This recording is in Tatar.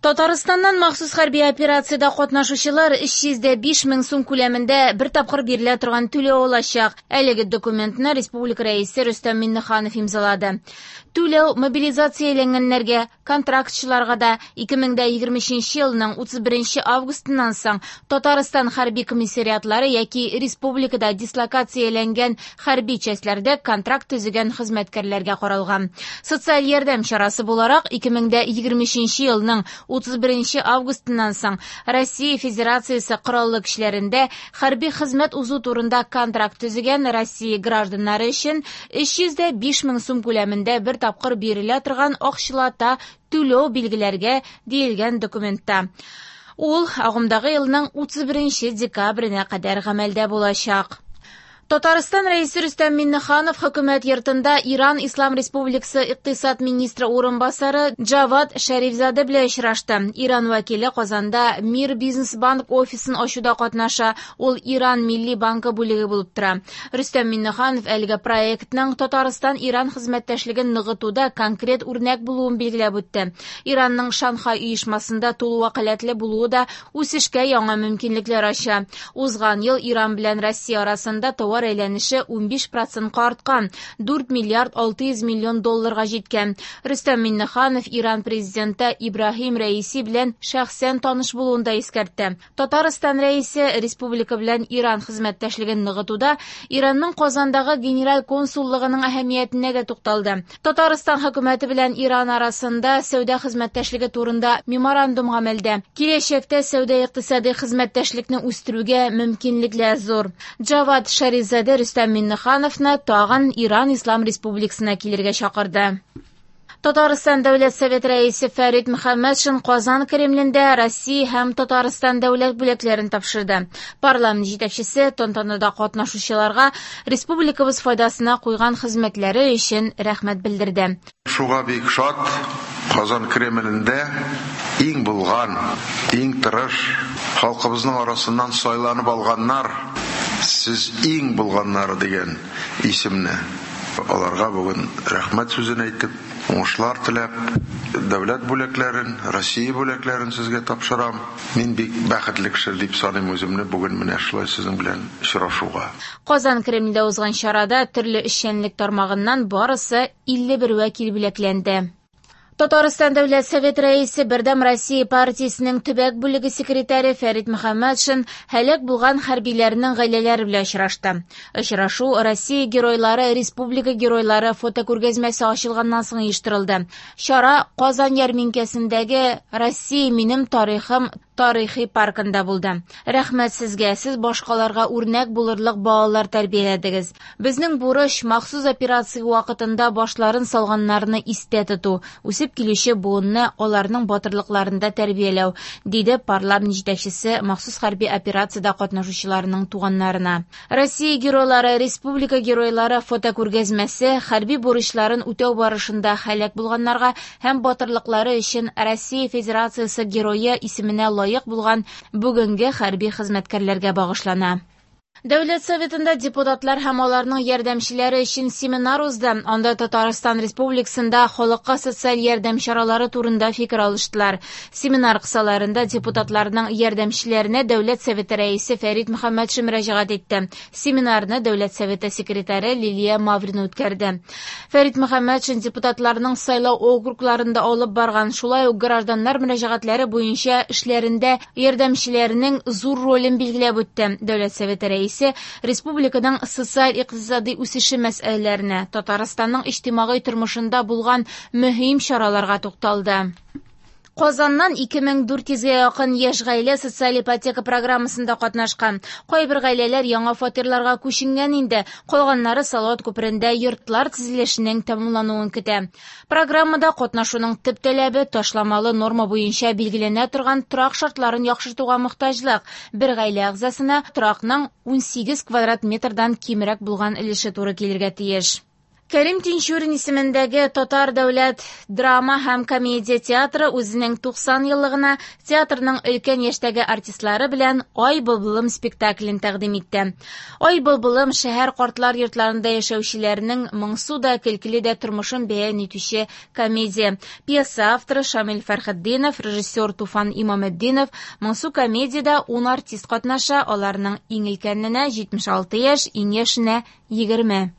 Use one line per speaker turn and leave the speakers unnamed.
Татарстаннан махсус хәрби операциядә катнашучылар 305 мең сум күләмендә бер тапкыр бирелә торган түләү алачак. Әлеге документны республика рәисе Рөстәм Миннеханов имзалады. Түләү мобилизацияләнгәннәргә, контрактчыларга да 2023 елның 31 августыннан соң Татарстан хәрби комиссариатлары яки республикада дислокацияләнгән хәрби частьләрдә контракт төзегән хезмәткәрләргә каралган. Социаль ярдәм чарасы буларак 2023 елның 31 августыннан соң Россия Федерациясе кораллы көчләрендә хәрби хезмәт узу турында контракт төзегән Россия гражданнары өчен 305 мең сум күләмендә бер тапкыр бирелә торган акчалата түләү билгеләргә диелгән документта. Ул агымдагы елның 31 декабренә кадәр гамәлдә булачак. Татарстан рәисе Рөстәм Миннеханов хөкүмәт йортында Иран Ислам Республикасы икътисад министры урынбасары Джавад Шәрифзаде белән очрашты. Иран вәкиле Казанда Мир бизнес банк офисын ачуда катнаша. Ул Иран Милли банкы бүлеге булып тора. Рөстәм Миннеханов әлеге проектның Татарстан-Иран хезмәттәшлеген ныгытуда конкрет үрнәк булуын билгеләп үтте. Иранның Шанхай оешмасында тулы вәкаләтле булуы да үсешкә яңа мөмкинлекләр ача. Узган ел Иран белән Россия арасында товар әйләнеше 15% арткан, 4 миллиард 600 миллион долларга җиткән. Рөстәм Миннеханов Иран президенты Ибрахим Рәиси белән шәхсән таныш булуын да искәртте. Татарстан рәисе республика белән Иран хезмәттәшлеген ныгытуда Иранның Казандагы генераль консуллыгының әһәмиятенә дә тукталды. Татарстан хөкүмәте белән Иран арасында сәүдә хезмәттәшлеге турында меморандум гамәлдә. Киләчәктә сәүдә-икътисади хезмәттәшлекне үстерүгә мөмкинлекләр зур. Джавад Шәрифзаде Рөстәм Миннехановны тагын Иран Ислам Республикасына килергә чакырды. Татарстан Дәүләт Совет рәисе Фәрит Мөхәммәтшин Казан Кремлендә Россия һәм Татарстан дәүләт бүләкләрен тапшырды. Парламент җитәкчесе тантанада катнашучыларга республикабыз файдасына куйган хезмәтләре өчен рәхмәт белдерде.
Шуга бик шат Казан Кремлендә иң булган, иң тырыш халкыбызның арасыннан сайланып алганнар, сез иң булганнар дигән исемне аларга бүген рәхмәт сүзен әйтеп, уңышлар теләп, дәүләт бүләкләрен, Россия бүләкләрен сезгә тапшырам. Мин бик бәхетле кеше дип саныйм үземне бүген менә шулай сезнең белән очрашуга.
Казан Кремлендә узган чарада төрле эшчәнлек тармагыннан барысы 51 вәкил бүләкләнде. Татарстан Дәүләт Совет рәисе Бердәм Россия партиясенең төбәк бүлеге секретаре Фәрит Мөхәммәтшин һәлак булган хәрбиләрнең гаиләләре белән очрашты. Очрашу Россия геройлары, республика геройлары фотокүргәзмәсе ачылганнан соң оештырылды. Чара Казан ярминкәсендәге Россия минем тарихым тарихи паркында булды. Рәхмәт сезгә, сез башкаларга үрнәк булырлык балалар тәрбияләдегез. Безнең бурыч махсус операция вакытында башларын салганнарны истә тоту, үсеп килүче буынны аларның батырлыкларында тәрбияләү, диде парламент җитәкчесе махсус хәрби операциядә катнашучыларның туганнарына. Россия геройлары, республика геройлары фотокүргәзмәсе хәрби бурычларын үтәү барышында һәлак булганнарга һәм батырлыклары өчен Россия Федерациясе герое исеменә лаек булган бүгенге хәрби хезмәткәрләргә багышлана. Дәүләт Советында депутатлар һәм аларның ярдәмчеләре өчен семинар узды. Анда Татарстан Республикасында халыкка социаль ярдәм чаралары турында фикер алыштылар. Семинар кысаларында депутатларның ярдәмчеләренә Дәүләт Советы рәисе Фәрит Мөхәммәтшин мөрәҗәгать итте. Семинарны Дәүләт Советы секретаре Лилия Маврина үткәрде. Фәрит Мөхәммәтшин депутатларның сайлау округларында алып барган, шулай ук гражданнар мөрәҗәгатләре буенча эшләрендә ярдәмчеләренең зур ролен билгеләп үтте. Дәүләт Советы рәисе республиканың социаль-икътисади үсеше мәсьәләләренә, Татарстанның иҗтимагый тормышында булган мөһим чараларга тукталды. Казаннан 2400-гә якын яшь гаилә социаль ипотека программасында катнашкан. Кайбер гаиләләр яңа фатирларга күченгән инде, калганнары Салават күперендә йортлар төзелешенең тәмамлануын көтә. Программада катнашуның төп таләбе ташламалы норма буенча билгеләнә торган торак шартларын яхшыртуга мохтаҗлык. Бер гаилә әгъзасына торакның 18 квадрат метрдан кимрәк булган өлеше туры килергә тиеш. Кәрим Тинчурин исемендәге Татар дәүләт драма һәм комедия театры үзенең 90 еллыгына театрның өлкән яшьтәге артистлары белән Ай былбылым спектаклен тәкъдим итте. Ай былбылым шәһәр картлар йортларында яшәүчеләрнең моңсу да, көлкеле дә тормышын бәян итүче комедия. Пьеса авторы Шамил Фәрхетдинов, режиссер Туфан Имаметдинов. Моңсу комедиядә 10 артист катнаша, аларның иң өлкәненә 76 яшь, иң яшенә 20.